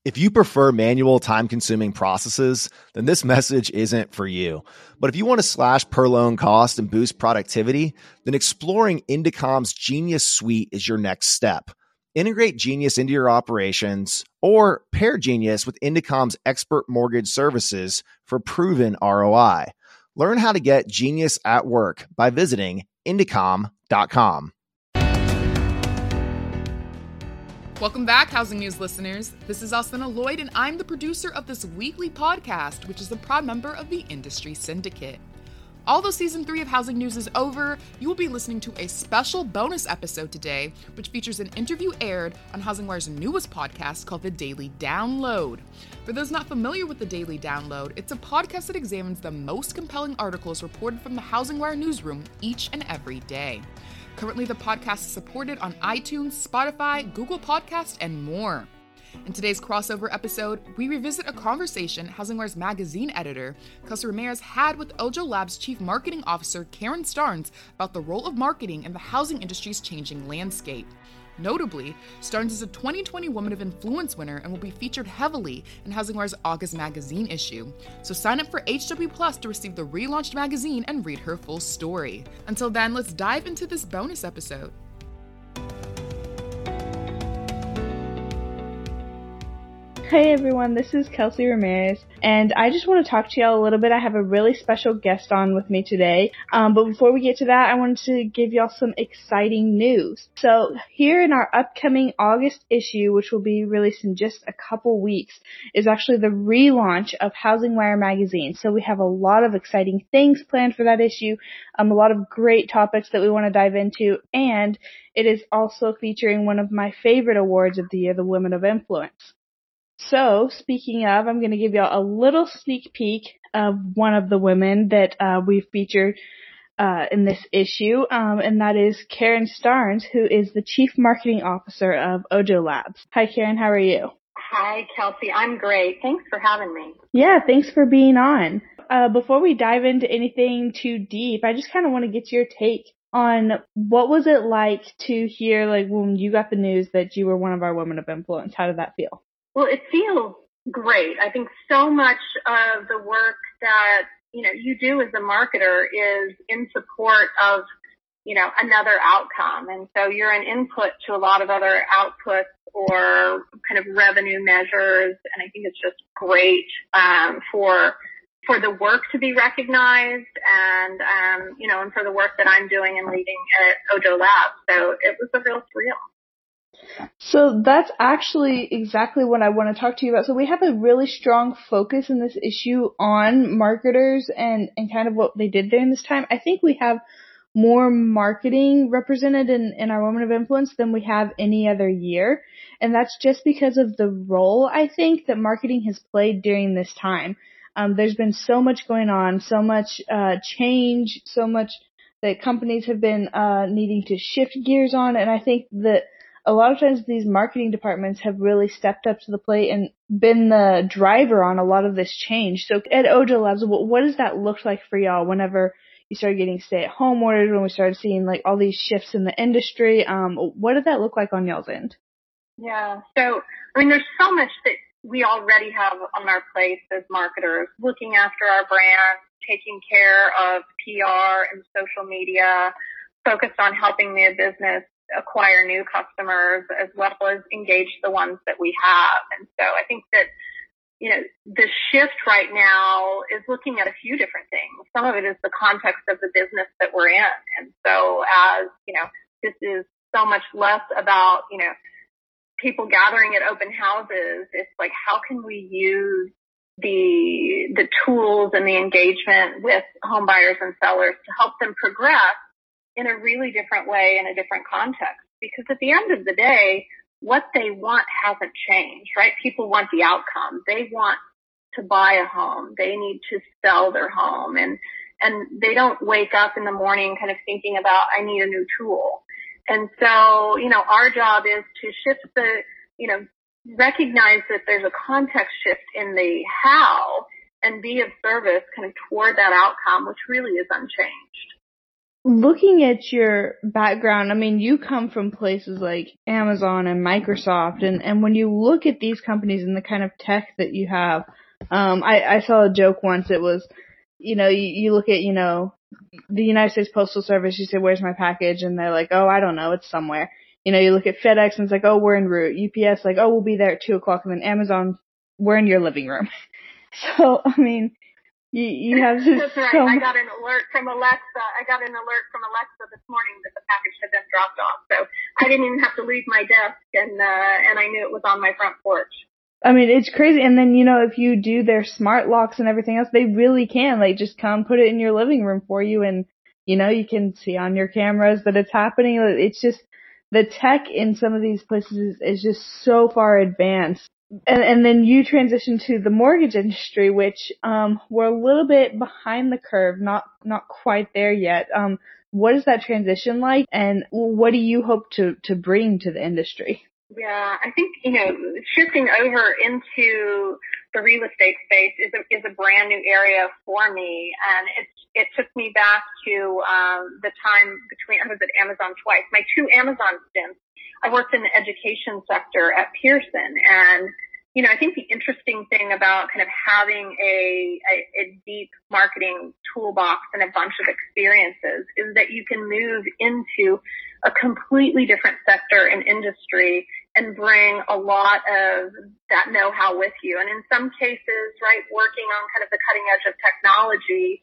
If you prefer manual, time-consuming processes, then this message isn't for you. But if you want to slash per loan cost and boost productivity, then exploring Indicom's Genius Suite is your next step. Integrate Genius into your operations or pair Genius with Indicom's expert mortgage services for proven ROI. Learn how to get Genius at work by visiting Indicom.com. Welcome back, Housing News listeners. This is Alcina Lloyd, and I'm the producer of this weekly podcast, which is a proud member of the Industry Syndicate. Although Season 3 of Housing News is over, you will be listening to a special bonus episode today, which features an interview aired on HousingWire's newest podcast called The Daily Download. For those not familiar with The Daily Download, it's a podcast that examines the most compelling articles reported from the HousingWire newsroom each and every day. Currently, the podcast is supported on iTunes, Spotify, Google Podcasts, and more. In today's crossover episode, we revisit a conversation HousingWire's magazine editor, Kelsey Ramirez, had with Ojo Labs Chief Marketing Officer Karen Starnes about the role of marketing in the housing industry's changing landscape. Notably, Starnes is a 2020 Woman of Influence winner and will be featured heavily in HousingWire's August magazine issue. So sign up for HW Plus to receive the relaunched magazine and read her full story. Until then, let's dive into this bonus episode. Hey everyone, this is Kelsey Ramirez, and I just want to talk to y'all a little bit. I have a really special guest on with me today, but before we get to that, I wanted to give y'all some exciting news. So here in our upcoming August issue, which will be released in just a couple weeks, is actually the relaunch of HousingWire magazine. So we have a lot of exciting things planned for that issue, a lot of great topics that we want to dive into, and it is also featuring one of my favorite awards of the year, the Women of Influence. So, speaking of, I'm going to give y'all a little sneak peek of one of the women that we've featured in this issue, and that is Karen Starnes, who is the Chief Marketing Officer of Ojo Labs. Hi, Karen. How are you? Hi, Kelsey. I'm great. Thanks for having me. Yeah, thanks for being on. Before we dive into anything too deep, I just kind of want to get your take on what was it like to hear, like, when you got the news that you were one of our Women of Influence. How did that feel? Well, it feels great. I think so much of the work that, you do as a marketer is in support of, another outcome. And so you're an input to a lot of other outputs or kind of revenue measures. And I think it's just great, for the work to be recognized and, and for the work that I'm doing and leading at Ojo Labs. So it was a real thrill. So that's actually exactly what I want to talk to you about. So we have a really strong focus in this issue on marketers and kind of what they did during this time. I think we have more marketing represented in our Women of Influence than we have any other year. And that's just because of the role, I think, that marketing has played during this time. There's been so much going on, so much change, so much that companies have been needing to shift gears on. And I think that a lot of times these marketing departments have really stepped up to the plate and been the driver on a lot of this change. So at Ojo Labs, what does that look like for y'all whenever you started getting stay-at-home orders, when we started seeing like all these shifts in the industry? What did that look like on y'all's end? Yeah. So, there's so much that we already have on our plate as marketers, looking after our brand, taking care of PR and social media, focused on helping the business acquire new customers as well as engage the ones that we have. And so I think that, the shift right now is looking at a few different things. Some of it is the context of the business that we're in. And so as, this is so much less about, people gathering at open houses. It's like, how can we use the tools and the engagement with home buyers and sellers to help them progress in a really different way, in a different context? Because at the end of the day, what they want hasn't changed, right? People want the outcome. They want to buy a home. They need to sell their home. And they don't wake up in the morning kind of thinking about, I need a new tool. And so, our job is to shift recognize that there's a context shift in the how and be of service kind of toward that outcome, which really is unchanged. looking at your background, I mean, you come from places like Amazon and Microsoft, and when you look at these companies and the kind of tech that you have, I saw a joke once. It was, you look at, the United States Postal Service, you say, where's my package? And they're like, oh, I don't know, it's somewhere. You look at FedEx and it's like, oh, we're en route. UPS, like, oh, we'll be there at 2:00. And then Amazon, we're in your living room. So, I mean, you have this. That's right. I got an alert from Alexa this morning that the package had been dropped off. So I didn't even have to leave my desk, and I knew it was on my front porch. I mean, it's crazy. And then, if you do their smart locks and everything else, they really can, like, just come put it in your living room for you. And, you can see on your cameras that it's happening. It's just, the tech in some of these places is just so far advanced. And then you transition to the mortgage industry, which, we're a little bit behind the curve, not quite there yet. What is that transition like? And what do you hope to bring to the industry? Yeah, I think, shifting over into the real estate space is a brand new area for me. And it took me back to, the time I was at Amazon twice. My 2 Amazon stints, I worked in the education sector at Pearson. And, I think the interesting thing about kind of having a deep marketing toolbox and a bunch of experiences is that you can move into a completely different sector and industry and bring a lot of that know-how with you. And in some cases, right, working on kind of the cutting edge of technology,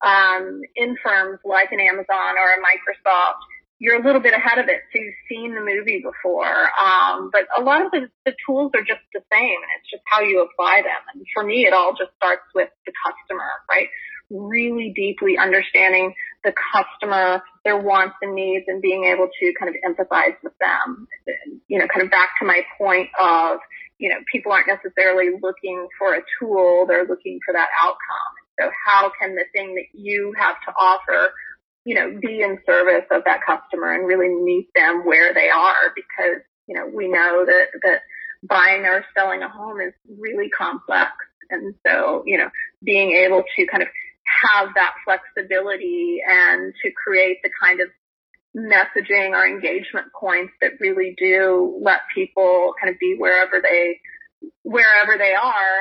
in firms like an Amazon or a Microsoft, you're a little bit ahead of it. So you've seen the movie before. But a lot of the tools are just the same, and it's just how you apply them. And for me, it all just starts with the customer, right? Really deeply understanding the customer, their wants and needs, and being able to kind of empathize with them. Kind of back to my point of, people aren't necessarily looking for a tool, they're looking for that outcome. So how can the thing that you have to offer, be in service of that customer and really meet them where they are? Because, we know that buying or selling a home is really complex. And so, being able to kind of have that flexibility and to create the kind of messaging or engagement points that really do let people kind of be wherever they are,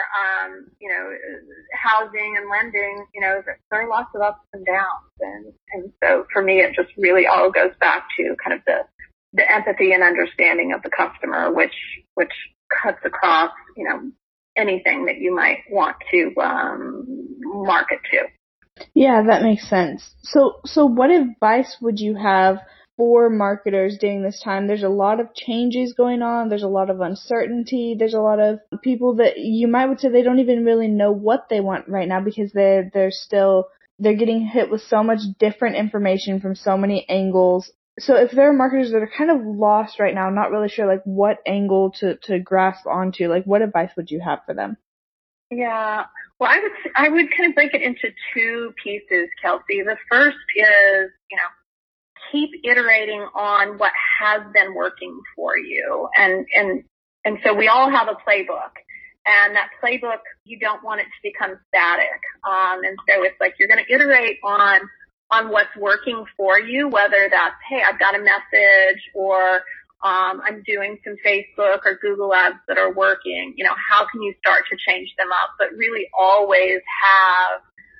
housing and lending, there are lots of ups and downs. And so for me, it just really all goes back to kind of the empathy and understanding of the customer, which cuts across, anything that you might want to, market to. Yeah, that makes sense. So what advice would you have for marketers during this time? There's a lot of changes going on. There's a lot of uncertainty. There's a lot of people that you would say they don't even really know what they want right now because they're getting hit with so much different information from so many angles. So if there are marketers that are kind of lost right now, not really sure like what angle to grasp onto, like what advice would you have for them? Yeah. Well, I would kind of break it into 2 pieces, Kelsey. The first is, keep iterating on what has been working for you. And so we all have a playbook, and that playbook, you don't want it to become static. And so it's like you're going to iterate on what's working for you, whether that's, hey, I've got a message, or I'm doing some Facebook or Google ads that are working. How can you start to change them up? But really always have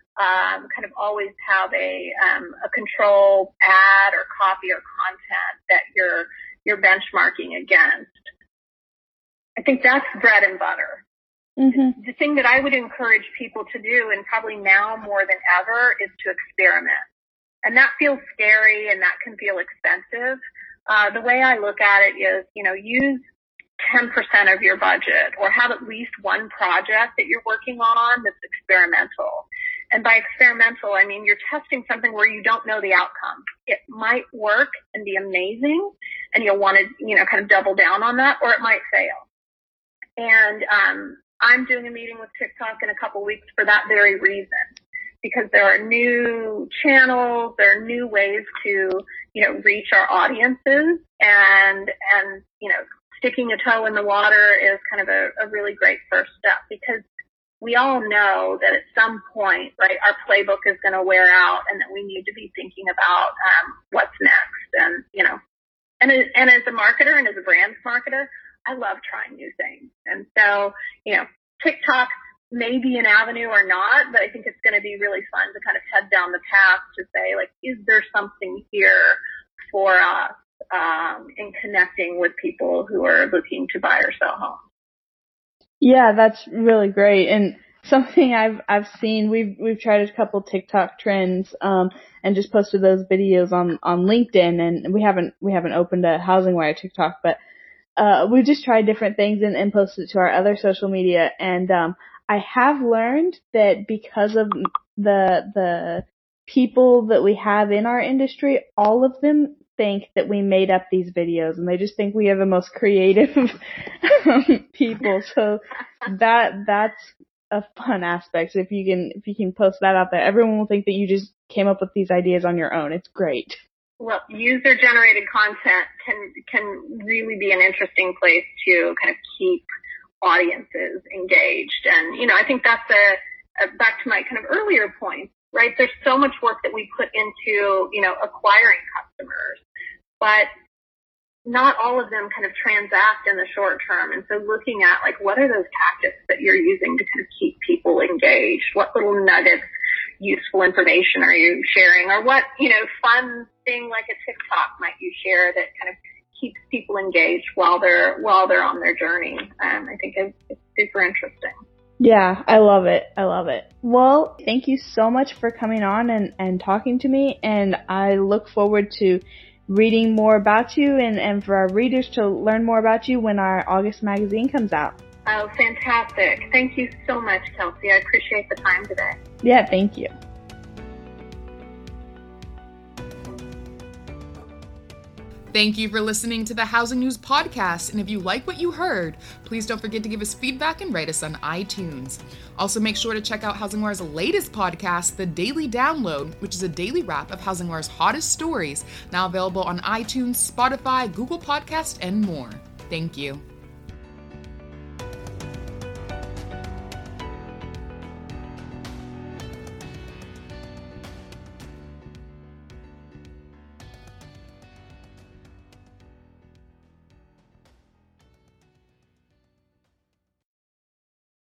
a control ad or copy or content that you're benchmarking against. I think that's bread and butter. Mm-hmm. The thing that I would encourage people to do, and probably now more than ever, is to experiment. And that feels scary and that can feel expensive. The way I look at it is, use 10% of your budget, or have at least one project that you're working on that's experimental. And by experimental, I mean you're testing something where you don't know the outcome. It might work and be amazing, and you'll want to, kind of double down on that, or it might fail. And I'm doing a meeting with TikTok in a couple weeks for that very reason, because there are new channels, there are new ways to, reach our audiences, and sticking a toe in the water is kind of a really great first step, because we all know that at some point, right, our playbook is going to wear out and that we need to be thinking about what's next. And, and as a marketer and as a brand marketer, I love trying new things. And so, TikTok may be an avenue or not, but I think it's going to be really fun to kind of head down the path to say, like, is there something here for us in connecting with people who are looking to buy or sell homes? Yeah, that's really great. And something I've seen, we've tried a couple TikTok trends, and just posted those videos on LinkedIn, and we haven't opened a HousingWire TikTok, but, we've just tried different things and posted it to our other social media. And, I have learned that because of the people that we have in our industry, all of them think that we made up these videos, and they just think we are the most creative people. So that's a fun aspect. If you can post that out there, everyone will think that you just came up with these ideas on your own. It's great. Well, user-generated content can really be an interesting place to kind of keep audiences engaged. And, I think that's back to my kind of earlier point, right? There's so much work that we put into, acquiring customers, but not all of them kind of transact in the short term. And so looking at, like, what are those tactics that you're using to kind of keep people engaged? What little nuggets, useful information are you sharing? Or what, fun thing like a TikTok might you share that kind of keeps people engaged while they're on their journey? I think it's super interesting. Yeah, I love it. Well, thank you so much for coming on and talking to me, and I look forward to reading more about you and for our readers to learn more about you when our August magazine comes out. Oh, fantastic. Thank you so much, Kelsey. I appreciate the time today. Yeah, thank you. Thank you for listening to the Housing News Podcast, and if you like what you heard, please don't forget to give us feedback and rate us on iTunes. Also, make sure to check out HousingWire's latest podcast, The Daily Download, which is a daily wrap of HousingWire's hottest stories, now available on iTunes, Spotify, Google Podcasts, and more. Thank you.